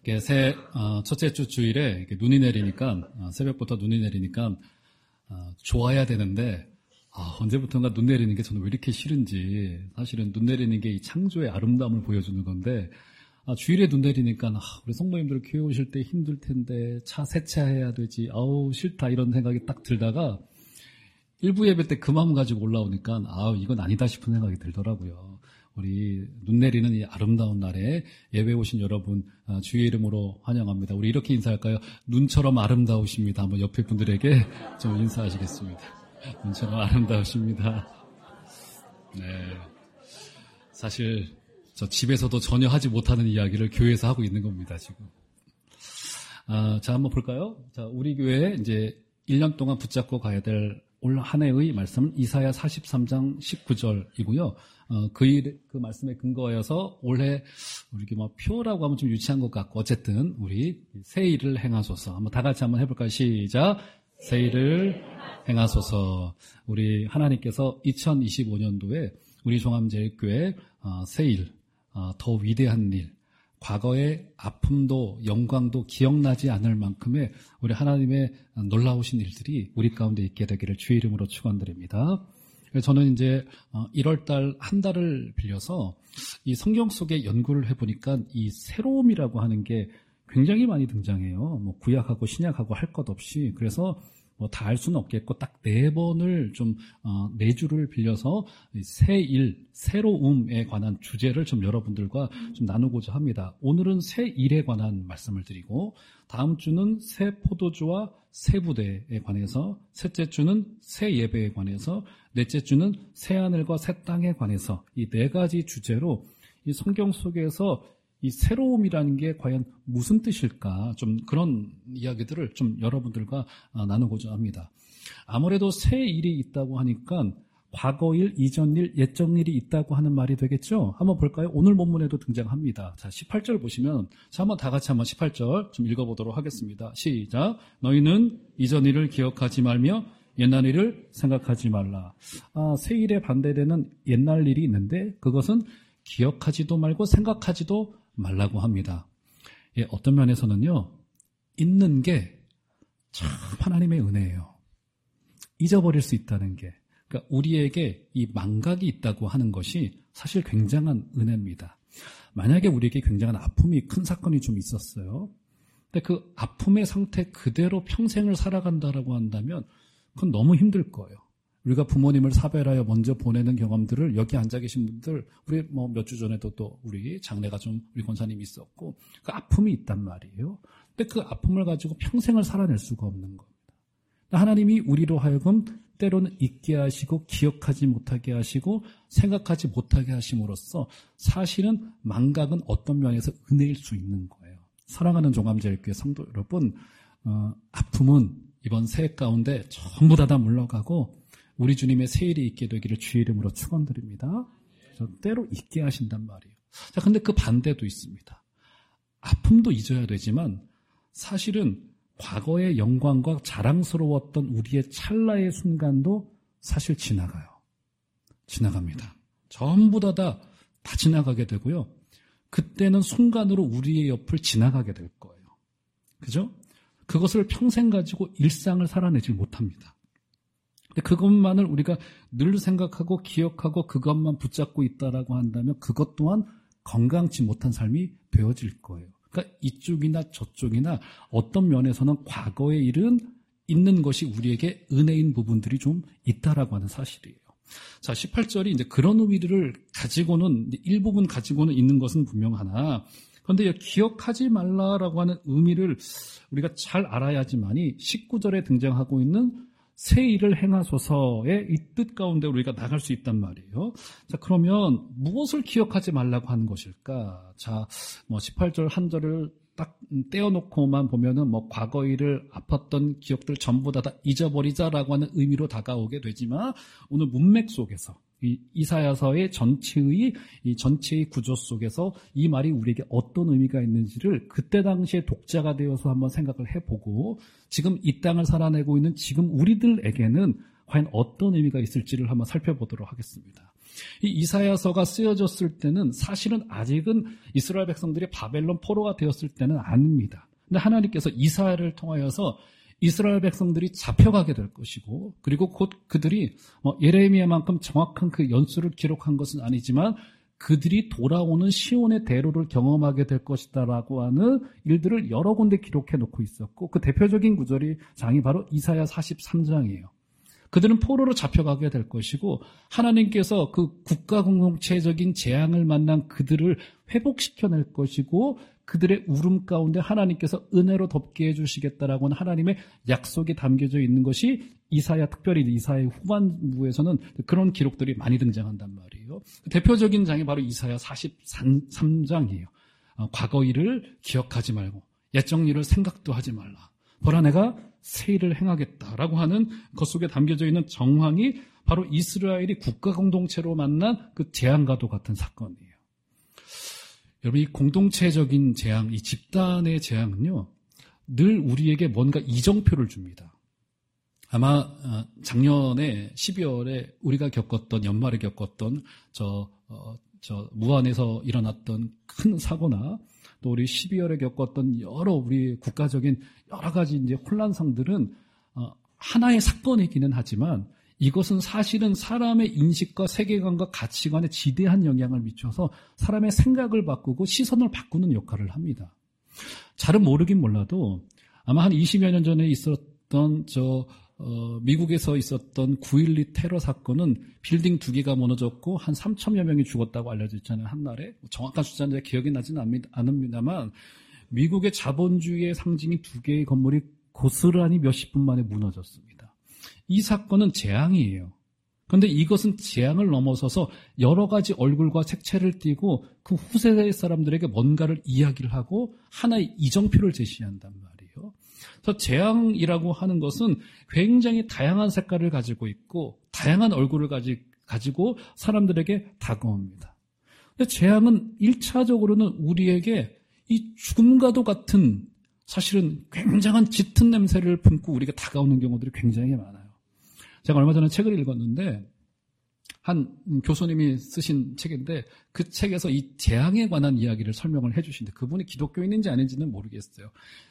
첫째 주 주일에 눈이 내리니까, 새벽부터 눈이 내리니까, 좋아야 되는데, 언제부턴가 눈 내리는 게 저는 왜 이렇게 싫은지, 사실은 눈 내리는 게 이 창조의 아름다움을 보여주는 건데, 주일에 눈 내리니까, 우리 성도님들 교회 오실 때 힘들 텐데, 차 세차해야 되지, 싫다, 이런 생각이 딱 들다가, 일부 예배 때 그 마음 가지고 올라오니까, 이건 아니다 싶은 생각이 들더라고요. 우리 눈 내리는 이 아름다운 날에 예배 오신 여러분 주의 이름으로 환영합니다. 우리 이렇게 인사할까요? 눈처럼 아름다우십니다. 한번 옆에 분들에게 좀 인사하시겠습니다. 눈처럼 아름다우십니다. 네, 사실 저 집에서도 전혀 하지 못하는 이야기를 교회에서 하고 있는 겁니다. 지금. 자, 한번 볼까요? 자, 우리 교회에 이제 1년 동안 붙잡고 가야 될 올 한 해의 말씀은 이사야 43장 19절이고요. 그 말씀에 근거하여서 올해 우리 표라고 하면 좀 유치한 것 같고 어쨌든 우리 새 일을 행하소서. 한번 다 같이 한번 해볼까요? 시작. 새 일을 행하소서. 우리 하나님께서 2025년도에 우리 종암제일교회 새 일, 더 위대한 일, 과거의 아픔도 영광도 기억나지 않을 만큼의 우리 하나님의 놀라우신 일들이 우리 가운데 있게 되기를 주의 이름으로 축원드립니다. 저는 이제 1월달 한 달을 빌려서 이 성경 속에 연구를 해보니까 이 새로움이라고 하는 게 굉장히 많이 등장해요. 구약하고 신약하고 할 것 없이. 그래서 다 알 수는 없겠고 딱 4번을 좀 4주를 빌려서 새 일, 새로움에 관한 주제를 좀 여러분들과 좀 나누고자 합니다. 오늘은 새 일에 관한 말씀을 드리고 다음 주는 새 포도주와 새 부대에 관해서, 셋째 주는 새 예배에 관해서, 넷째 주는 새 하늘과 새 땅에 관해서 이 4가지 주제로 이 성경 속에서 이 새로움이라는 게 과연 무슨 뜻일까? 좀 그런 이야기들을 좀 여러분들과 나누고자 합니다. 아무래도 새 일이 있다고 하니까 과거일, 이전일, 옛적일이 있다고 하는 말이 되겠죠? 한번 볼까요? 오늘 본문에도 등장합니다. 자, 18절 보시면, 자, 한번 다 같이 한번 18절 좀 읽어보도록 하겠습니다. 시작. 너희는 이전 일을 기억하지 말며 옛날 일을 생각하지 말라. 새 일에 반대되는 옛날 일이 있는데 그것은 기억하지도 말고 생각하지도 말라고 합니다. 예, 어떤 면에서는요, 있는 게 참 하나님의 은혜예요. 잊어버릴 수 있다는 게. 그러니까 우리에게 이 망각이 있다고 하는 것이 사실 굉장한 은혜입니다. 만약에 우리에게 굉장한 아픔이 큰 사건이 좀 있었어요. 근데 그 아픔의 상태 그대로 평생을 살아간다라고 한다면 그건 너무 힘들 거예요. 우리가 부모님을 사별하여 먼저 보내는 경험들을 여기 앉아 계신 분들, 우리 몇 주 전에도 또 우리 장례가 좀 우리 권사님이 있었고, 그 아픔이 있단 말이에요. 근데 그 아픔을 가지고 평생을 살아낼 수가 없는 겁니다. 하나님이 우리로 하여금 때로는 잊게 하시고, 기억하지 못하게 하시고, 생각하지 못하게 하심으로써 사실은 망각은 어떤 면에서 은혜일 수 있는 거예요. 사랑하는 종암제일교회 성도 여러분, 아픔은 이번 새해 가운데 전부 다 물러가고, 우리 주님의 새 일이 있게 되기를 주의 이름으로 축원드립니다. 때로 잊게 하신단 말이에요. 자, 근데 그 반대도 있습니다. 아픔도 잊어야 되지만 사실은 과거의 영광과 자랑스러웠던 우리의 찰나의 순간도 사실 지나가요. 지나갑니다. 전부 다 지나가게 되고요. 그때는 순간으로 우리의 옆을 지나가게 될 거예요. 그죠? 그것을 평생 가지고 일상을 살아내질 못합니다. 근데 그것만을 우리가 늘 생각하고 기억하고 그것만 붙잡고 있다라고 한다면 그것 또한 건강치 못한 삶이 되어질 거예요. 그러니까 이쪽이나 저쪽이나 어떤 면에서는 과거의 일은 있는 것이 우리에게 은혜인 부분들이 좀 있다라고 하는 사실이에요. 자, 18절이 이제 그런 의미를 가지고는, 일부분 가지고는 있는 것은 분명하나, 그런데 기억하지 말라라고 하는 의미를 우리가 잘 알아야지만이 19절에 등장하고 있는 새 일을 행하소서의 이 뜻 가운데 우리가 나갈 수 있단 말이에요. 자, 그러면 무엇을 기억하지 말라고 하는 것일까? 자, 18절 한 절을 딱 떼어놓고만 보면은 과거 일을 아팠던 기억들 전부 다 잊어버리자라고 하는 의미로 다가오게 되지만 오늘 문맥 속에서 이 이사야서의 전체의 구조 속에서 이 말이 우리에게 어떤 의미가 있는지를 그때 당시에 독자가 되어서 한번 생각을 해보고 지금 이 땅을 살아내고 있는 지금 우리들에게는 과연 어떤 의미가 있을지를 한번 살펴보도록 하겠습니다. 이 이사야서가 쓰여졌을 때는 사실은 아직은 이스라엘 백성들이 바벨론 포로가 되었을 때는 아닙니다. 근데 하나님께서 이사야를 통하여서 이스라엘 백성들이 잡혀가게 될 것이고, 그리고 곧 그들이 예레미야만큼 정확한 그 연수를 기록한 것은 아니지만 그들이 돌아오는 시온의 대로를 경험하게 될 것이다라고 하는 일들을 여러 군데 기록해 놓고 있었고, 그 대표적인 장이 바로 이사야 43장이에요. 그들은 포로로 잡혀가게 될 것이고, 하나님께서 그 국가 공동체적인 재앙을 만난 그들을 회복시켜낼 것이고, 그들의 울음 가운데 하나님께서 은혜로 덮게 해주시겠다라고 하는 하나님의 약속이 담겨져 있는 것이 이사야, 특별히 이사야의 후반부에서는 그런 기록들이 많이 등장한단 말이에요. 대표적인 장이 바로 이사야 43장이에요. 과거 일을 기억하지 말고 옛적 일을 생각도 하지 말라. 보라, 내가 새 일을 행하겠다라고 하는 것 속에 담겨져 있는 정황이 바로 이스라엘이 국가 공동체로 만난 그 재앙과도 같은 사건이에요. 여러분, 이 공동체적인 재앙, 이 집단의 재앙은요, 늘 우리에게 뭔가 이정표를 줍니다. 아마 작년에 12월에 우리가 겪었던, 연말에 겪었던 무안에서 일어났던 큰 사고나 또 우리 12월에 겪었던 여러 우리 국가적인 여러 가지 이제 혼란상들은 하나의 사건이기는 하지만 이것은 사실은 사람의 인식과 세계관과 가치관에 지대한 영향을 미쳐서 사람의 생각을 바꾸고 시선을 바꾸는 역할을 합니다. 잘은 모르긴 몰라도 아마 한 20여 년 전에 있었던 미국에서 있었던 9.12 테러 사건은 빌딩 2개가 무너졌고 한 3천여 명이 죽었다고 알려져 있잖아요. 한날에. 정확한 숫자는 기억이 나지는 않습니다만 미국의 자본주의의 상징인 2개의 건물이 고스란히 몇십 분 만에 무너졌습니다. 이 사건은 재앙이에요. 그런데 이것은 재앙을 넘어서서 여러 가지 얼굴과 색채를 띠고 그 후세대 사람들에게 뭔가를 이야기를 하고 하나의 이정표를 제시한단 말이에요. 그래서 재앙이라고 하는 것은 굉장히 다양한 색깔을 가지고 있고 다양한 얼굴을 가지고 사람들에게 다가옵니다. 근데 재앙은 1차적으로는 우리에게 이 죽음과도 같은 사실은 굉장한 짙은 냄새를 품고 우리가 다가오는 경우들이 굉장히 많아요. 제가 얼마 전에 책을 읽었는데 한 교수님이 쓰신 책인데 그 책에서 이 재앙에 관한 이야기를 설명을 해주시는데 그분이 기독교인인지 아닌지는 모르겠어요.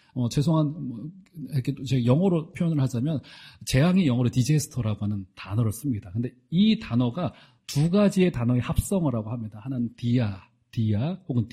이렇게 제가 영어로 표현을 하자면 재앙이 영어로 디제스터라고 하는 단어를 씁니다. 근데 이 단어가 두 가지의 단어의 합성어라고 합니다. 하나는 디아 혹은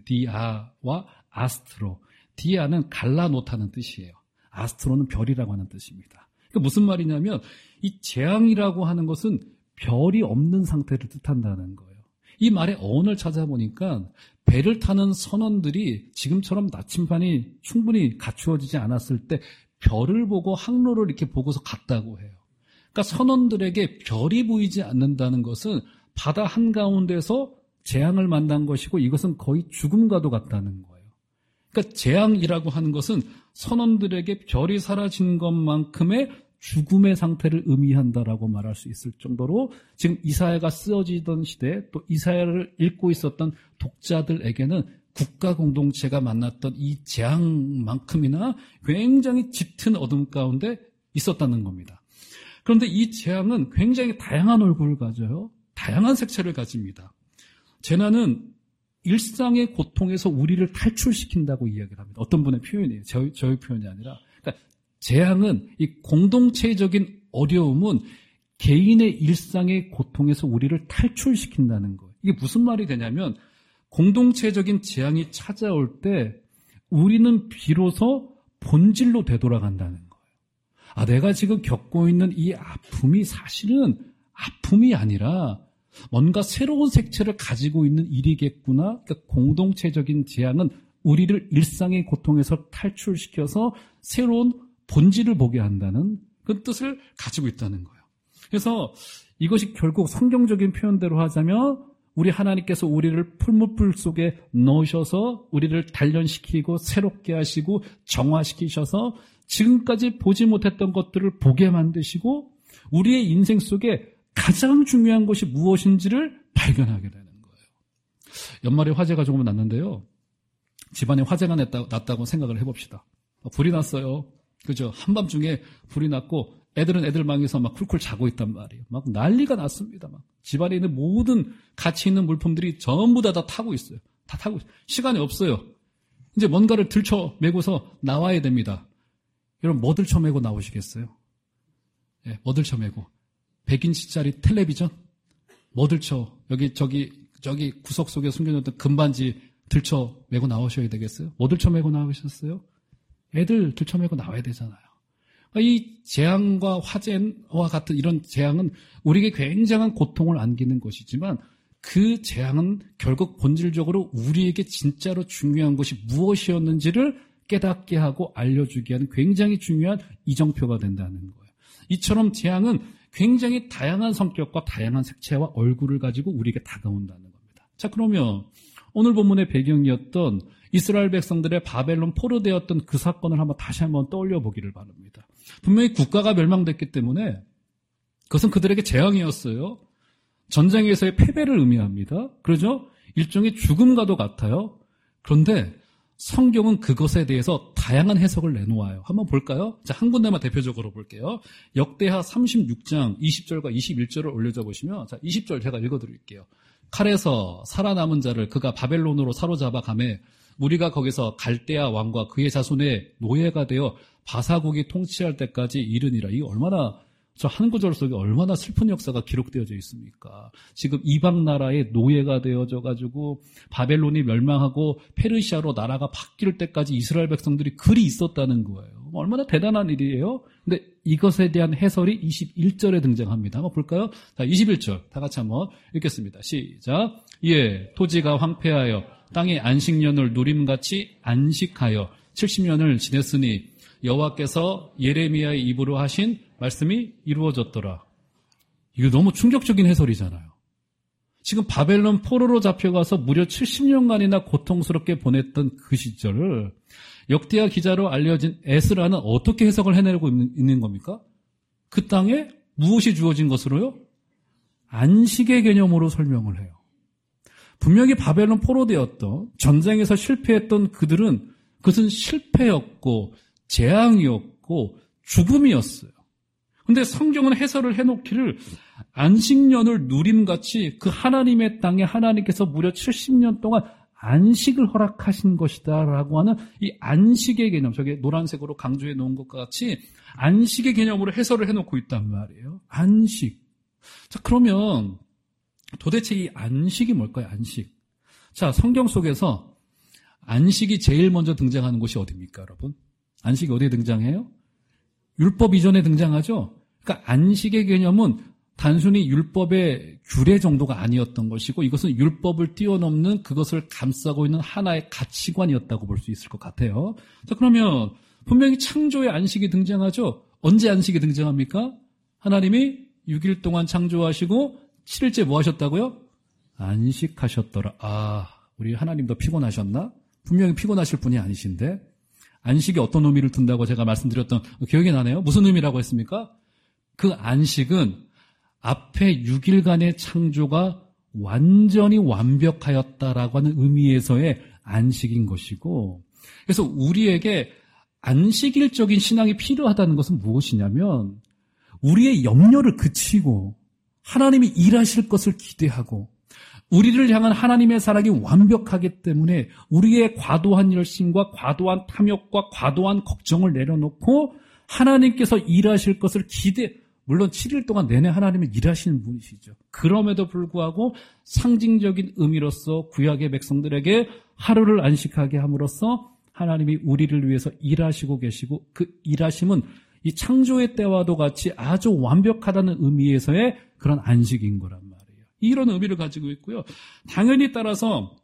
디아와 아스트로. 디아는 갈라놓다는 뜻이에요. 아스트로는 별이라고 하는 뜻입니다. 그러니까 무슨 말이냐면 이 재앙이라고 하는 것은 별이 없는 상태를 뜻한다는 거예요. 이 말의 어원을 찾아보니까 배를 타는 선원들이 지금처럼 나침반이 충분히 갖추어지지 않았을 때 별을 보고 항로를 이렇게 보고서 갔다고 해요. 그러니까 선원들에게 별이 보이지 않는다는 것은 바다 한가운데서 재앙을 만난 것이고 이것은 거의 죽음과도 같다는 거예요. 그러니까 재앙이라고 하는 것은 선원들에게 별이 사라진 것만큼의 죽음의 상태를 의미한다라고 말할 수 있을 정도로 지금 이사야가 쓰여지던 시대에 또 이사야를 읽고 있었던 독자들에게는 국가 공동체가 만났던 이 재앙만큼이나 굉장히 짙은 어둠 가운데 있었다는 겁니다. 그런데 이 재앙은 굉장히 다양한 얼굴을 가져요. 다양한 색채를 가집니다. 재난은 일상의 고통에서 우리를 탈출시킨다고 이야기를 합니다. 어떤 분의 표현이에요. 저의 표현이 아니라. 그러니까 재앙은 이 공동체적인 어려움은 개인의 일상의 고통에서 우리를 탈출시킨다는 거예요. 이게 무슨 말이 되냐면 공동체적인 재앙이 찾아올 때 우리는 비로소 본질로 되돌아간다는 거예요. 내가 지금 겪고 있는 이 아픔이 사실은 아픔이 아니라 뭔가 새로운 색채를 가지고 있는 일이겠구나. 그러니까 공동체적인 재앙은 우리를 일상의 고통에서 탈출시켜서 새로운 본질을 보게 한다는 그 뜻을 가지고 있다는 거예요. 그래서 이것이 결국 성경적인 표현대로 하자면 우리 하나님께서 우리를 풀무불 속에 넣으셔서 우리를 단련시키고 새롭게 하시고 정화시키셔서 지금까지 보지 못했던 것들을 보게 만드시고 우리의 인생 속에 가장 중요한 것이 무엇인지를 발견하게 되는 거예요. 연말에 화재가 조금 났는데요. 집안에 화재가 났다고 생각을 해봅시다. 불이 났어요. 그죠? 한밤중에 불이 났고 애들은 애들 방에서 막 쿨쿨 자고 있단 말이에요. 막 난리가 났습니다. 막 집안에 있는 모든 가치 있는 물품들이 전부 다 타고 있어요. 다 타고 있어요. 시간이 없어요. 이제 뭔가를 들쳐매고서 나와야 됩니다. 여러분 뭐 들쳐매고 나오시겠어요? 네, 뭐 들쳐매고 100인치짜리 텔레비전? 뭐 들쳐 저기 구석 속에 숨겨놓던 금반지 들쳐매고 나오셔야 되겠어요? 뭐 들쳐매고 나오셨어요? 애들 들쳐매고 나와야 되잖아요. 이 재앙과 화재와 같은 이런 재앙은 우리에게 굉장한 고통을 안기는 것이지만 그 재앙은 결국 본질적으로 우리에게 진짜로 중요한 것이 무엇이었는지를 깨닫게 하고 알려주게 하는 굉장히 중요한 이정표가 된다는 거예요. 이처럼 재앙은 굉장히 다양한 성격과 다양한 색채와 얼굴을 가지고 우리에게 다가온다는 겁니다. 자, 그러면 오늘 본문의 배경이었던 이스라엘 백성들의 바벨론 포로되었던 그 사건을 다시 한번 떠올려 보기를 바랍니다. 분명히 국가가 멸망됐기 때문에 그것은 그들에게 재앙이었어요. 전쟁에서의 패배를 의미합니다. 그러죠? 일종의 죽음과도 같아요. 그런데 성경은 그것에 대해서 다양한 해석을 내놓아요. 한번 볼까요? 자, 한 군데만 대표적으로 볼게요. 역대하 36장 20절과 21절을 올려줘 보시면, 자, 20절 제가 읽어드릴게요. 칼에서 살아남은 자를 그가 바벨론으로 사로잡아 가매 우리가 거기서 갈대아 왕과 그의 자손의 노예가 되어 바사국이 통치할 때까지 이르니라. 이게 얼마나, 저 한 구절 속에 얼마나 슬픈 역사가 기록되어져 있습니까? 지금 이방 나라의 노예가 되어져 가지고 바벨론이 멸망하고 페르시아로 나라가 바뀔 때까지 이스라엘 백성들이 그리 있었다는 거예요. 얼마나 대단한 일이에요? 근데 이것에 대한 해설이 21절에 등장합니다. 한번 볼까요? 자, 21절 다 같이 한번 읽겠습니다. 시작. 예, 토지가 황폐하여 땅의 안식년을 누림같이 안식하여 70년을 지냈으니 여호와께서 예레미야의 입으로 하신 말씀이 이루어졌더라. 이거 너무 충격적인 해설이잖아요. 지금 바벨론 포로로 잡혀가서 무려 70년간이나 고통스럽게 보냈던 그 시절을 역대하 기자로 알려진 에스라는 어떻게 해석을 해내고 있는 겁니까? 그 땅에 무엇이 주어진 것으로요? 안식의 개념으로 설명을 해요. 분명히 바벨론 포로되었던 전쟁에서 실패했던 그들은 그것은 실패였고 재앙이었고 죽음이었어요. 그런데 성경은 해설을 해놓기를 안식년을 누림같이 그 하나님의 땅에 하나님께서 무려 70년 동안 안식을 허락하신 것이다 라고 하는 이 안식의 개념, 저게 노란색으로 강조해 놓은 것과 같이 안식의 개념으로 해설을 해놓고 있단 말이에요. 안식. 자, 그러면 도대체 이 안식이 뭘까요? 안식. 자, 성경 속에서 안식이 제일 먼저 등장하는 곳이 어디입니까, 여러분? 안식이 어디에 등장해요? 율법 이전에 등장하죠? 그러니까 안식의 개념은 단순히 율법의 규례 정도가 아니었던 것이고 이것은 율법을 뛰어넘는 그것을 감싸고 있는 하나의 가치관이었다고 볼 수 있을 것 같아요. 자, 그러면 분명히 창조의 안식이 등장하죠? 언제 안식이 등장합니까? 하나님이 6일 동안 창조하시고 7일째 뭐 하셨다고요? 안식하셨더라. 아, 우리 하나님도 피곤하셨나? 분명히 피곤하실 분이 아니신데 안식이 어떤 의미를 둔다고 제가 말씀드렸던 기억이 나네요. 무슨 의미라고 했습니까? 그 안식은 앞에 6일간의 창조가 완전히 완벽하였다라고 하는 의미에서의 안식인 것이고, 그래서 우리에게 안식일적인 신앙이 필요하다는 것은 무엇이냐면 우리의 염려를 그치고 하나님이 일하실 것을 기대하고 우리를 향한 하나님의 사랑이 완벽하기 때문에 우리의 과도한 열심과 과도한 탐욕과 과도한 걱정을 내려놓고 하나님께서 일하실 것을 물론 7일 동안 내내 하나님은 일하시는 분이시죠. 그럼에도 불구하고 상징적인 의미로서 구약의 백성들에게 하루를 안식하게 함으로써 하나님이 우리를 위해서 일하시고 계시고 그 일하심은 이 창조의 때와도 같이 아주 완벽하다는 의미에서의 그런 안식인 거란 말이에요. 이런 의미를 가지고 있고요. 당연히 따라서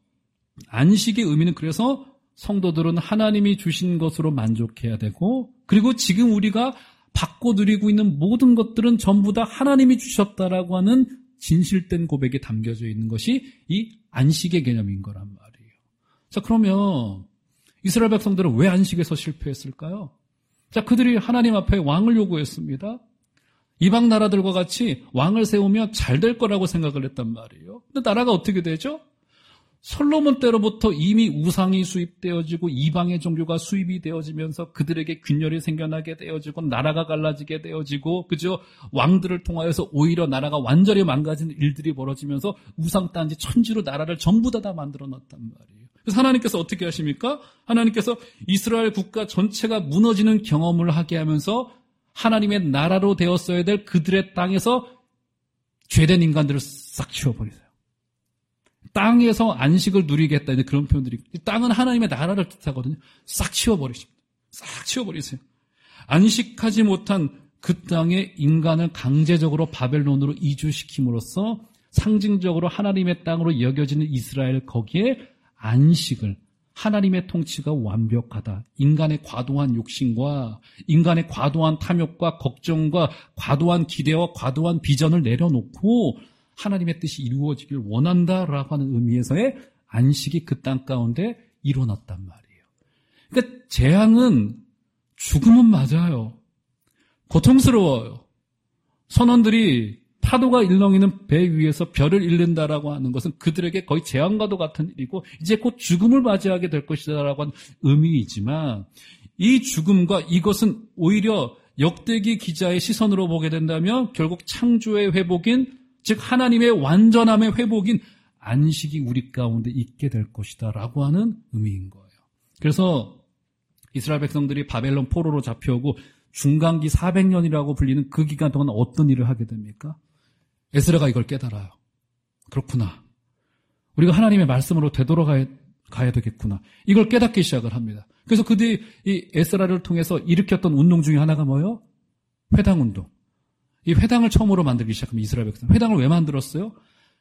안식의 의미는 그래서 성도들은 하나님이 주신 것으로 만족해야 되고 그리고 지금 우리가 받고 누리고 있는 모든 것들은 전부 다 하나님이 주셨다라고 하는 진실된 고백이 담겨져 있는 것이 이 안식의 개념인 거란 말이에요. 자, 그러면 이스라엘 백성들은 왜 안식에서 실패했을까요? 자, 그들이 하나님 앞에 왕을 요구했습니다. 이방 나라들과 같이 왕을 세우면 잘 될 거라고 생각을 했단 말이에요. 근데 나라가 어떻게 되죠? 솔로몬 때로부터 이미 우상이 수입되어지고 이방의 종교가 수입이 되어지면서 그들에게 균열이 생겨나게 되어지고 나라가 갈라지게 되어지고 그죠? 왕들을 통하여서 오히려 나라가 완전히 망가지는 일들이 벌어지면서 우상단지 천지로 나라를 전부 다 만들어 놨단 말이에요. 그래서 하나님께서 어떻게 하십니까? 하나님께서 이스라엘 국가 전체가 무너지는 경험을 하게 하면서 하나님의 나라로 되었어야 될 그들의 땅에서 죄된 인간들을 싹 치워버리세요. 땅에서 안식을 누리겠다. 이제 그런 표현들이. 땅은 하나님의 나라를 뜻하거든요. 싹 치워버리십니다. 싹 치워버리세요. 안식하지 못한 그 땅에 인간을 강제적으로 바벨론으로 이주시킴으로써 상징적으로 하나님의 땅으로 여겨지는 이스라엘 거기에 안식을 하나님의 통치가 완벽하다. 인간의 과도한 욕심과 인간의 과도한 탐욕과 걱정과 과도한 기대와 과도한 비전을 내려놓고 하나님의 뜻이 이루어지길 원한다라고 하는 의미에서의 안식이 그 땅 가운데 일어났단 말이에요. 그러니까 재앙은 죽음은 맞아요. 고통스러워요. 선원들이 파도가 일렁이는 배 위에서 별을 잃는다라고 하는 것은 그들에게 거의 재앙과도 같은 일이고 이제 곧 죽음을 맞이하게 될 것이다라고 하는 의미이지만 이 죽음과 이것은 오히려 역대기 기자의 시선으로 보게 된다면 결국 창조의 회복인 즉 하나님의 완전함의 회복인 안식이 우리 가운데 있게 될 것이다 라고 하는 의미인 거예요. 그래서 이스라엘 백성들이 바벨론 포로로 잡혀오고 중간기 400년이라고 불리는 그 기간 동안 어떤 일을 하게 됩니까? 에스라가 이걸 깨달아요. 그렇구나. 우리가 하나님의 말씀으로 되돌아가야 되겠구나. 이걸 깨닫기 시작을 합니다. 그래서 그들이 이 에스라를 통해서 일으켰던 운동 중에 하나가 뭐예요? 회당운동. 이 회당을 처음으로 만들기 시작합니다. 이스라엘 백성. 회당을 왜 만들었어요?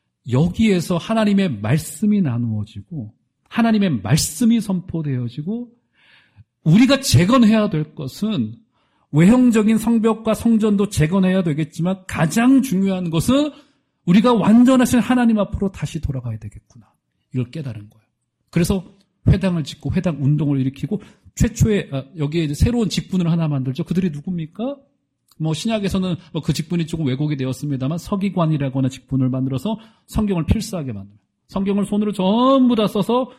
여기에서 하나님의 말씀이 나누어지고 하나님의 말씀이 선포되어지고 우리가 재건해야 될 것은 외형적인 성벽과 성전도 재건해야 되겠지만 가장 중요한 것은 우리가 완전하신 하나님 앞으로 다시 돌아가야 되겠구나. 이걸 깨달은 거예요. 그래서 회당을 짓고 회당 운동을 일으키고 최초에 여기에 이제 새로운 직분을 하나 만들죠. 그들이 누굽니까? 신약에서는 그 직분이 조금 왜곡이 되었습니다만 서기관이라고 하는 직분을 만들어서 성경을 필사하게 만듭니다. 성경을 손으로 전부 다 써서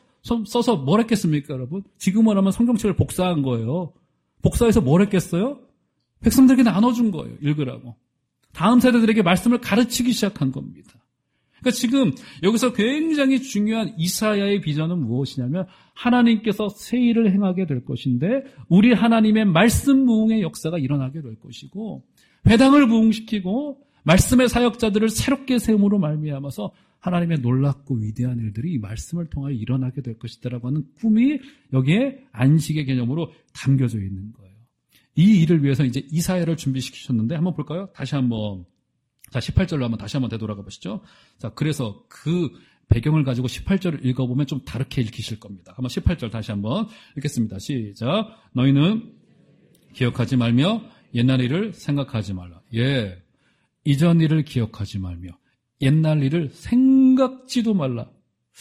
뭘 했겠습니까, 여러분? 지금은 하면 성경책을 복사한 거예요. 복사해서 뭘 했겠어요? 백성들에게 나눠준 거예요. 읽으라고. 다음 세대들에게 말씀을 가르치기 시작한 겁니다. 그러니까 지금 여기서 굉장히 중요한 이사야의 비전은 무엇이냐면 하나님께서 새 일을 행하게 될 것인데 우리 하나님의 말씀 부흥의 역사가 일어나게 될 것이고 회당을 부흥시키고 말씀의 사역자들을 새롭게 세움으로 말미암아서 하나님의 놀랍고 위대한 일들이 이 말씀을 통하여 일어나게 될 것이다라고 하는 꿈이 여기에 안식의 개념으로 담겨져 있는 거예요. 이 일을 위해서 이제 이사야를 준비시키셨는데 한번 볼까요? 다시 한번 18절로 한번 다시 한번 되돌아가 보시죠. 자, 그래서 그 배경을 가지고 18절을 읽어보면 좀 다르게 읽히실 겁니다. 한번 18절 다시 한번 읽겠습니다. 시작. 너희는 기억하지 말며 옛날 일을 생각하지 말라. 예, 이전 일을 기억하지 말며 옛날 일을 생각지도 말라.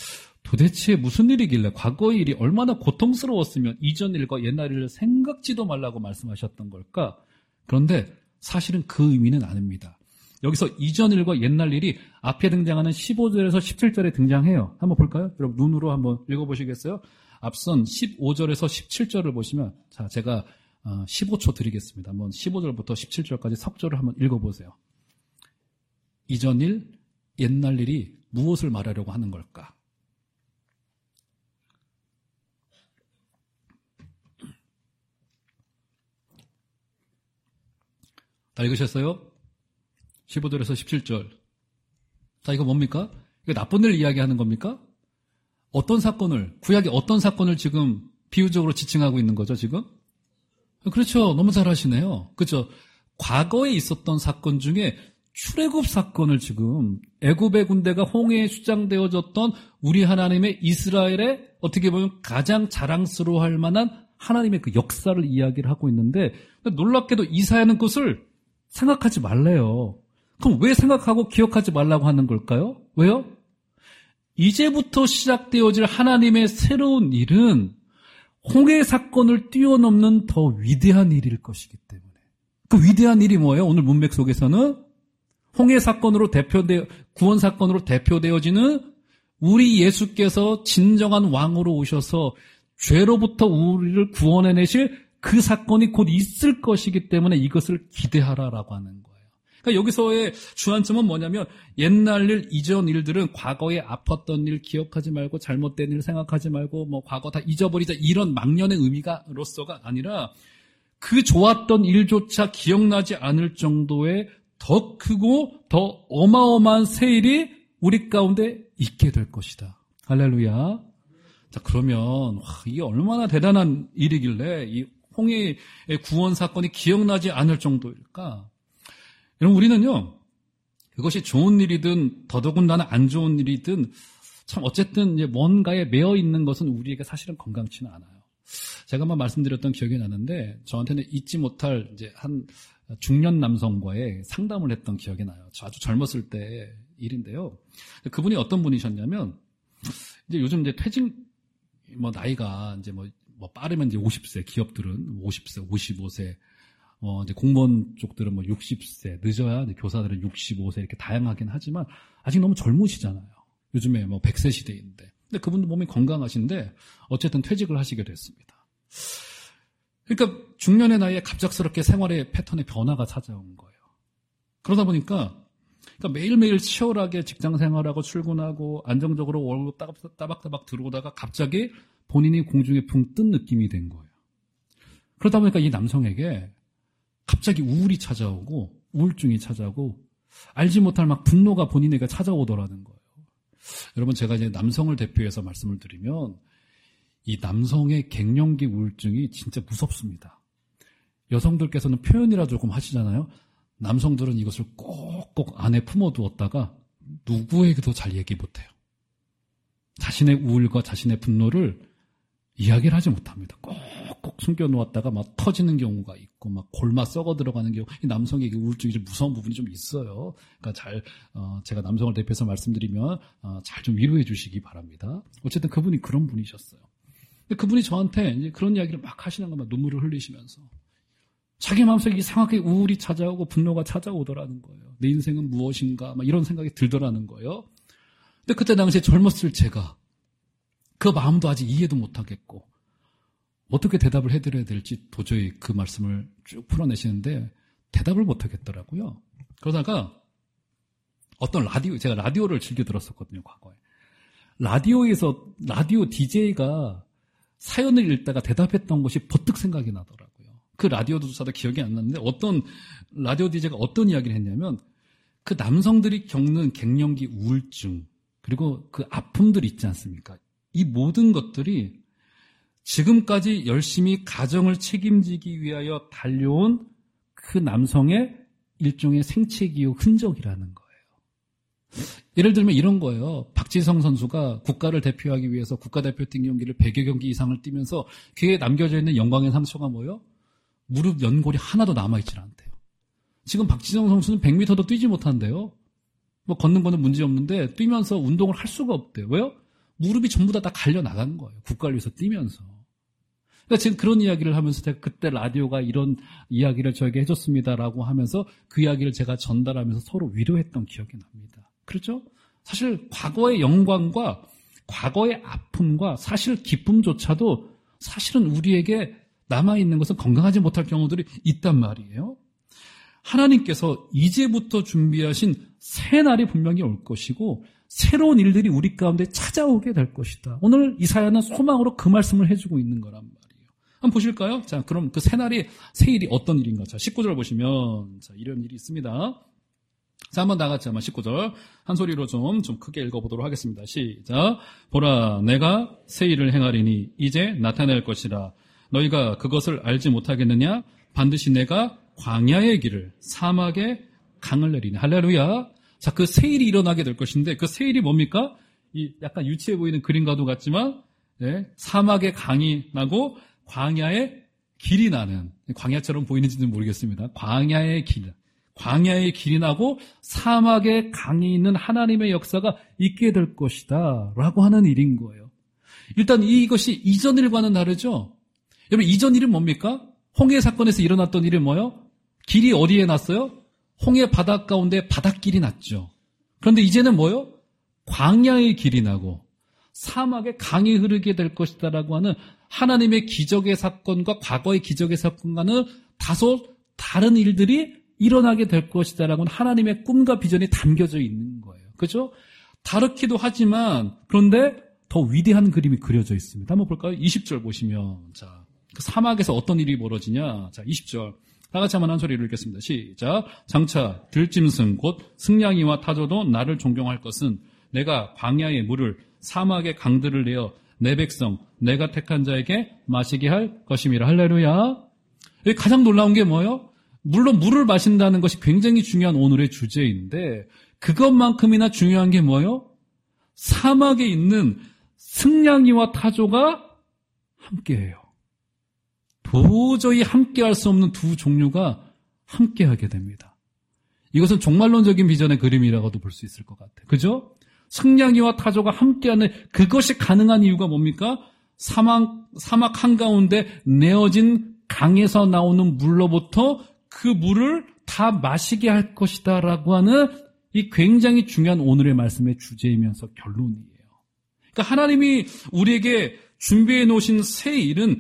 도대체 무슨 일이길래 과거의 일이 얼마나 고통스러웠으면 이전 일과 옛날 일을 생각지도 말라고 말씀하셨던 걸까? 그런데 사실은 그 의미는 아닙니다. 여기서 이전 일과 옛날 일이 앞에 등장하는 15절에서 17절에 등장해요. 한번 볼까요? 여러분 눈으로 한번 읽어보시겠어요? 앞선 15절에서 17절을 보시면 자 제가 15초 드리겠습니다. 한번 15절부터 17절까지 석절을 한번 읽어보세요. 이전 일, 옛날 일이 무엇을 말하려고 하는 걸까? 다 읽으셨어요? 15절에서 17절. 자, 이거 뭡니까? 이거 나쁜 일 이야기하는 겁니까? 어떤 사건을, 구약의 어떤 사건을 지금 비유적으로 지칭하고 있는 거죠, 지금? 그렇죠. 너무 잘 하시네요. 그렇죠. 과거에 있었던 사건 중에 출애굽 사건을 지금 애굽의 군대가 홍해에 수장되어졌던 우리 하나님의 이스라엘의 어떻게 보면 가장 자랑스러워할 만한 하나님의 그 역사를 이야기를 하고 있는데 놀랍게도 이사야는 그것을 생각하지 말래요. 그럼 왜 생각하고 기억하지 말라고 하는 걸까요? 왜요? 이제부터 시작되어질 하나님의 새로운 일은 홍해 사건을 뛰어넘는 더 위대한 일일 것이기 때문에. 그 위대한 일이 뭐예요? 오늘 문맥 속에서는 홍해 사건으로 구원 사건으로 대표되어지는 우리 예수께서 진정한 왕으로 오셔서 죄로부터 우리를 구원해내실 그 사건이 곧 있을 것이기 때문에 이것을 기대하라라고 하는 거예요. 그러니까 여기서의 주안점은 뭐냐면 옛날 일, 이전 일들은 과거에 아팠던 일 기억하지 말고 잘못된 일 생각하지 말고 뭐 과거 다 잊어버리자 이런 막연의 의미로서가 아니라 그 좋았던 일조차 기억나지 않을 정도의 더 크고 더 어마어마한 새 일이 우리 가운데 있게 될 것이다. 할렐루야. 자, 그러면 이게 얼마나 대단한 일이길래 이 홍해의 구원 사건이 기억나지 않을 정도일까? 여러분, 우리는요, 그것이 좋은 일이든 더더군다나 안 좋은 일이든 참 어쨌든 이제 뭔가에 매여 있는 것은 우리에게 사실은 건강치는 않아요. 제가 한번 말씀드렸던 기억이 나는데 저한테는 잊지 못할 이제 한 중년 남성과의 상담을 했던 기억이 나요. 저 아주 젊었을 때 일인데요. 그분이 어떤 분이셨냐면 이제 요즘 이제 퇴직 나이가 이제 뭐 빠르면 이제 50세, 기업들은 50세, 55세, 이제 공무원 쪽들은 60세, 늦어야 이제 교사들은 65세 이렇게 다양하긴 하지만 아직 너무 젊으시잖아요. 요즘에 100세 시대인데. 근데 그분도 몸이 건강하신데 어쨌든 퇴직을 하시게 됐습니다. 그러니까 중년의 나이에 갑작스럽게 생활의 패턴에 변화가 찾아온 거예요. 그러다 보니까 매일매일 치열하게 직장 생활하고 출근하고 안정적으로 월급 따박따박 들어오다가 갑자기 본인이 공중에 붕 뜬 느낌이 된 거예요. 그러다 보니까 이 남성에게 갑자기 우울이 찾아오고 우울증이 찾아오고 알지 못할 막 분노가 본인에게 찾아오더라는 거예요. 여러분, 제가 이제 남성을 대표해서 말씀을 드리면 이 남성의 갱년기 우울증이 진짜 무섭습니다. 여성들께서는 표현이라 조금 하시잖아요. 남성들은 이것을 꼭꼭 안에 품어두었다가 누구에게도 잘 얘기 못해요. 자신의 우울과 자신의 분노를 이야기를 하지 못합니다. 꼭꼭 숨겨놓았다가 막 터지는 경우가 있고 막 골마 썩어 들어가는 경우. 이 남성에게 우울증이 좀 무서운 부분이 좀 있어요. 그러니까 제가 남성을 대표해서 말씀드리면 잘 좀 위로해 주시기 바랍니다. 어쨌든 그분이 그런 분이셨어요. 근데 그분이 저한테 이제 그런 이야기를 막 하시는 것만 눈물을 흘리시면서 자기 마음속에 이상하게 우울이 찾아오고 분노가 찾아오더라는 거예요. 내 인생은 무엇인가 막 이런 생각이 들더라는 거예요. 근데 그때 당시에 젊었을 제가 그 마음도 아직 이해도 못하겠고 어떻게 대답을 해드려야 될지 도저히 그 말씀을 쭉 풀어내시는데 대답을 못하겠더라고요. 그러다가 어떤 제가 라디오를 즐겨 들었었거든요, 과거에. 라디오 DJ가 사연을 읽다가 대답했던 것이 버뜩 생각이 나더라고요. 그 라디오조차도 기억이 안 나는데 어떤 라디오 DJ가 어떤 이야기를 했냐면 그 남성들이 겪는 갱년기 우울증 그리고 그 아픔들 있지 않습니까? 이 모든 것들이 지금까지 열심히 가정을 책임지기 위하여 달려온 그 남성의 일종의 생체기록 흔적이라는 거예요. 예를 들면 이런 거예요. 박지성 선수가 국가를 대표하기 위해서 국가대표팀 경기를 100여 경기 이상을 뛰면서 그에 남겨져 있는 영광의 상처가 뭐예요? 무릎 연골이 하나도 남아있질 않대요. 지금 박지성 선수는 100m도 뛰지 못한대요. 걷는 거는 문제없는데 뛰면서 운동을 할 수가 없대요. 왜요? 무릎이 전부 다 갈려 나간 거예요. 국가를 위해서 뛰면서. 그러니까 지금 그런 이야기를 하면서 제가 그때 라디오가 이런 이야기를 저에게 해줬습니다라고 하면서 그 이야기를 제가 전달하면서 서로 위로했던 기억이 납니다. 그렇죠? 사실 과거의 영광과 과거의 아픔과 사실 기쁨조차도 사실은 우리에게 남아있는 것은 건강하지 못할 경우들이 있단 말이에요. 하나님께서 이제부터 준비하신 새 날이 분명히 올 것이고 새로운 일들이 우리 가운데 찾아오게 될 것이다. 오늘 이사야는 소망으로 그 말씀을 해주고 있는 거란 말이에요. 한번 보실까요? 자, 그럼 그 새 일이 어떤 일인가? 자, 19절 보시면, 자, 이런 일이 있습니다. 자, 한번 다 같이 한번 19절 한 소리로 좀 크게 읽어보도록 하겠습니다. 시작. 보라, 내가 새 일을 행하리니 이제 나타낼 것이라. 너희가 그것을 알지 못하겠느냐? 반드시 내가 광야의 길을 사막의 강을 내리니. 할렐루야. 자, 그 새 일이 일어나게 될 것인데 그 새 일이 뭡니까? 이 약간 유치해 보이는 그림과도 같지만 사막의 강이 나고 광야의 길이 나는, 광야처럼 보이는지는 모르겠습니다. 광야의 길이 나고 사막의 강이 있는 하나님의 역사가 있게 될 것이다 라고 하는 일인 거예요. 일단 이것이 이전 일과는 다르죠. 여러분, 이전 일은 뭡니까? 홍해 사건에서 일어났던 일이 뭐예요? 길이 어디에 났어요? 홍해 바닷 가운데 바닷길이 났죠. 그런데 이제는 뭐예요? 광야의 길이 나고 사막에 강이 흐르게 될 것이다라고 하는 하나님의 기적의 사건과 과거의 기적의 사건과는 다소 다른 일들이 일어나게 될 것이다라고 하는 하나님의 꿈과 비전이 담겨져 있는 거예요. 그렇죠? 다르기도 하지만 그런데 더 위대한 그림이 그려져 있습니다. 한번 볼까요? 20절 보시면 자, 그 사막에서 어떤 일이 벌어지냐? 자, 20절. 다 같이 한번 한 소리로 읽겠습니다. 시작. 장차 들짐승 곧 승냥이와 타조도 나를 존경할 것은 내가 광야의 물을 사막의 강들을 내어 내 백성 내가 택한 자에게 마시게 할 것임이라. 할렐루야. 여기 가장 놀라운 게 뭐예요? 물론 물을 마신다는 것이 굉장히 중요한 오늘의 주제인데 그것만큼이나 중요한 게 뭐예요? 사막에 있는 승냥이와 타조가 함께해요. 도저히 함께할 수 없는 두 종류가 함께하게 됩니다. 이것은 종말론적인 비전의 그림이라고도 볼 수 있을 것 같아요. 그죠? 승냥이와 타조가 함께하는 그것이 가능한 이유가 뭡니까? 사막 한가운데 내어진 강에서 나오는 물로부터 그 물을 다 마시게 할 것이다 라고 하는 이 굉장히 중요한 오늘의 말씀의 주제이면서 결론이에요. 그러니까 하나님이 우리에게 준비해 놓으신 새 일은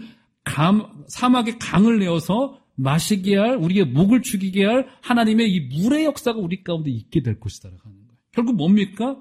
사막의 강을 내어서 마시게 할, 우리의 목을 죽이게 할 하나님의 이 물의 역사가 우리 가운데 있게 될 것이다 라고 하는 거예요. 결국 뭡니까?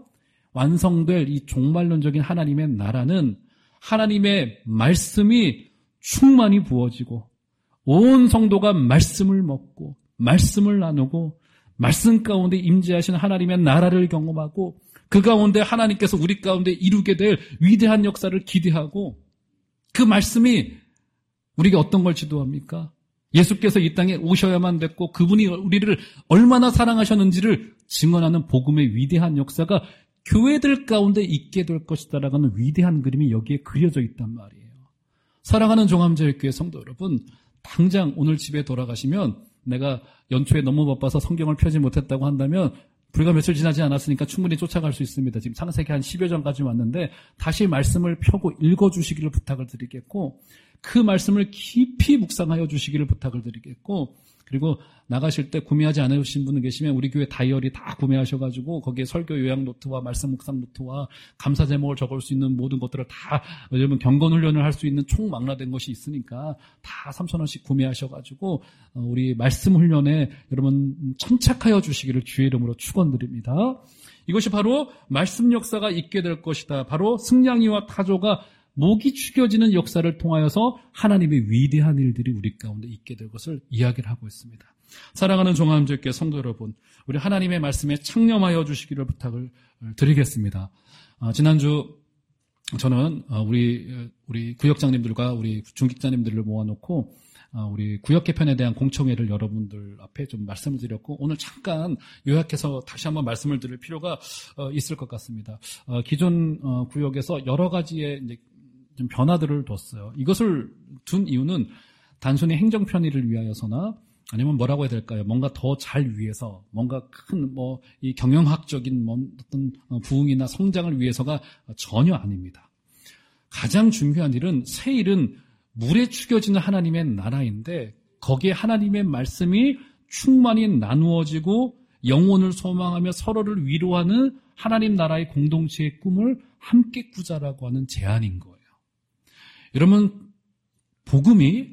완성될 이 종말론적인 하나님의 나라는 하나님의 말씀이 충만히 부어지고 온 성도가 말씀을 먹고 말씀을 나누고 말씀 가운데 임재하신 하나님의 나라를 경험하고 그 가운데 하나님께서 우리 가운데 이루게 될 위대한 역사를 기대하고 그 말씀이 우리가 어떤 걸 지도합니까? 예수께서 이 땅에 오셔야만 됐고 그분이 우리를 얼마나 사랑하셨는지를 증언하는 복음의 위대한 역사가 교회들 가운데 있게 될 것이다라고 하는 위대한 그림이 여기에 그려져 있단 말이에요. 사랑하는 종합제일교회 성도 여러분, 당장 오늘 집에 돌아가시면 내가 연초에 너무 바빠서 성경을 펴지 못했다고 한다면 불과 며칠 지나지 않았으니까 충분히 쫓아갈 수 있습니다. 지금 창세기 한 10여 장까지 왔는데 다시 말씀을 펴고 읽어주시기를 부탁을 드리겠고 그 말씀을 깊이 묵상하여 주시기를 부탁을 드리겠고 그리고 나가실 때 구매하지 않으신 분은 계시면 우리 교회 다이어리 다 구매하셔가지고 거기에 설교 요약 노트와 말씀 묵상 노트와 감사 제목을 적을 수 있는 모든 것들을 다 여러분 경건 훈련을 할 수 있는 총망라된 것이 있으니까 다 3,000원씩 구매하셔가지고 우리 말씀 훈련에 여러분 참착하여 주시기를 주의 이름으로 축원드립니다. 이것이 바로 말씀 역사가 있게 될 것이다. 바로 승냥이와 타조가 목이 축여지는 역사를 통하여서 하나님의 위대한 일들이 우리 가운데 있게 될 것을 이야기를 하고 있습니다. 사랑하는 종합제일교회 성도 여러분, 우리 하나님의 말씀에 창념하여 주시기를 부탁을 드리겠습니다. 지난주 저는 우리 구역장님들과 우리 중직자님들을 모아놓고 우리 구역 개편에 대한 공청회를 여러분들 앞에 좀 말씀을 드렸고 오늘 잠깐 요약해서 다시 한번 말씀을 드릴 필요가 있을 것 같습니다. 기존 구역에서 여러 가지의 이제 좀 변화들을 뒀어요. 이것을 둔 이유는 단순히 행정 편의를 위하여서나 아니면 뭐라고 해야 될까요? 뭔가 더 잘 위해서, 뭔가 큰 이 경영학적인 어떤 부흥이나 성장을 위해서가 전혀 아닙니다. 가장 중요한 일은 새 일은 물에 축여지는 하나님의 나라인데 거기에 하나님의 말씀이 충만히 나누어지고 영혼을 소망하며 서로를 위로하는 하나님 나라의 공동체의 꿈을 함께 꾸자라고 하는 제안인 거예요. 여러분, 복음이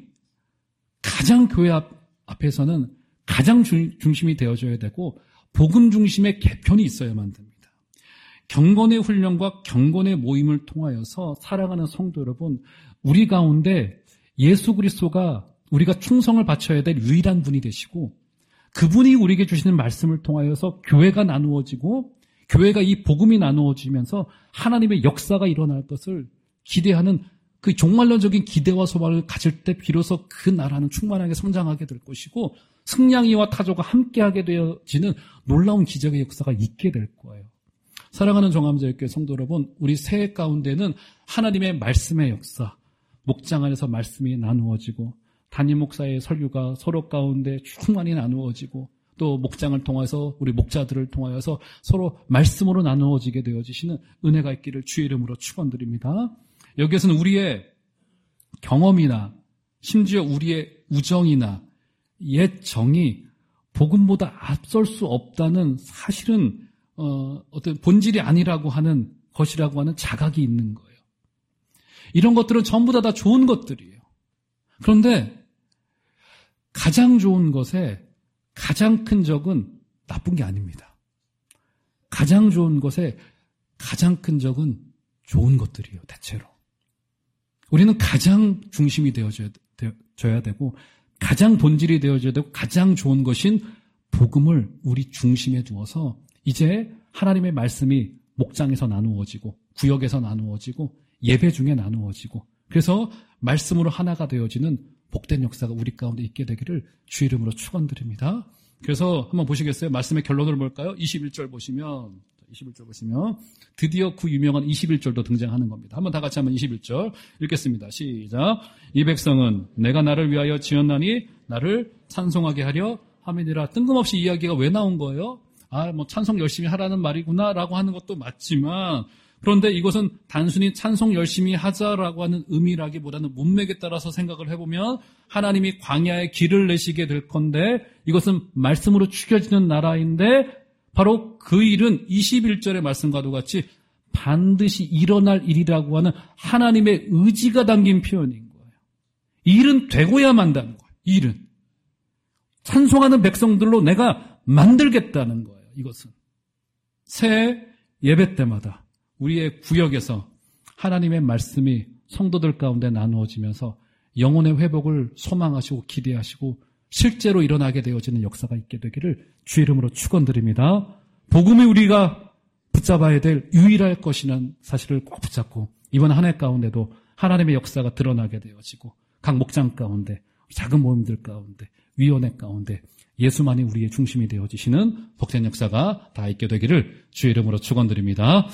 가장 교회 앞에서는 가장 중심이 되어져야 되고 복음 중심의 개편이 있어야만 됩니다. 경건의 훈련과 경건의 모임을 통하여서 사랑하는 성도 여러분, 우리 가운데 예수 그리스도가 우리가 충성을 바쳐야 될 유일한 분이 되시고 그분이 우리에게 주시는 말씀을 통하여서 교회가 나누어지고 교회가 이 복음이 나누어지면서 하나님의 역사가 일어날 것을 기대하는 그 종말론적인 기대와 소망을 가질 때 비로소 그 나라는 충만하게 성장하게 될 것이고 승냥이와 타조가 함께하게 되어지는 놀라운 기적의 역사가 있게 될 거예요. 사랑하는 종합제일교회 성도 여러분, 우리 새해 가운데는 하나님의 말씀의 역사, 목장 안에서 말씀이 나누어지고 담임 목사의 설교가 서로 가운데 충만히 나누어지고 또 목장을 통해서 우리 목자들을 통하여서 서로 말씀으로 나누어지게 되어지시는 은혜가 있기를 주의 이름으로 축원드립니다. 여기에서는 우리의 경험이나 심지어 우리의 우정이나 옛 정이 복음보다 앞설 수 없다는 사실은 어떤 본질이 아니라고 하는 것이라고 하는 자각이 있는 거예요. 이런 것들은 전부 다 좋은 것들이에요. 그런데 가장 좋은 것에 가장 큰 적은 나쁜 게 아닙니다. 가장 좋은 것에 가장 큰 적은 좋은 것들이에요, 대체로. 우리는 가장 중심이 되어져야 되고, 가장 본질이 되어져야 되고, 가장 좋은 것인 복음을 우리 중심에 두어서 이제 하나님의 말씀이 목장에서 나누어지고, 구역에서 나누어지고, 예배 중에 나누어지고, 그래서 말씀으로 하나가 되어지는 복된 역사가 우리 가운데 있게 되기를 주 이름으로 축원드립니다. 그래서 한번 보시겠어요? 말씀의 결론을 볼까요? 21절 보시면 드디어 그 유명한 21절도 등장하는 겁니다. 한번 다 같이 한번 21절 읽겠습니다. 시작. 이 백성은 내가 나를 위하여 지었나니 나를 찬송하게 하려 함이니라. 뜬금없이 이야기가 왜 나온 거예요? 찬송 열심히 하라는 말이구나라고 하는 것도 맞지만, 그런데 이것은 단순히 찬송 열심히 하자라고 하는 의미라기보다는 문맥에 따라서 생각을 해보면 하나님이 광야에 길을 내시게 될 건데, 이것은 말씀으로 추겨지는 나라인데 바로 그 일은 21절의 말씀과도 같이 반드시 일어날 일이라고 하는 하나님의 의지가 담긴 표현인 거예요. 이 일은 되고야 만다는 거예요. 이 일은 찬송하는 백성들로 내가 만들겠다는 거예요. 이것은 새 예배 때마다 우리의 구역에서 하나님의 말씀이 성도들 가운데 나누어지면서 영혼의 회복을 소망하시고 기대하시고 실제로 일어나게 되어지는 역사가 있게 되기를 주 이름으로 축원드립니다. 복음이 우리가 붙잡아야 될 유일할 것이라는 사실을 꼭 붙잡고 이번 한 해 가운데도 하나님의 역사가 드러나게 되어지고 각 목장 가운데, 작은 모임들 가운데, 위원회 가운데 예수만이 우리의 중심이 되어지시는 복된 역사가 다 있게 되기를 주 이름으로 축원드립니다.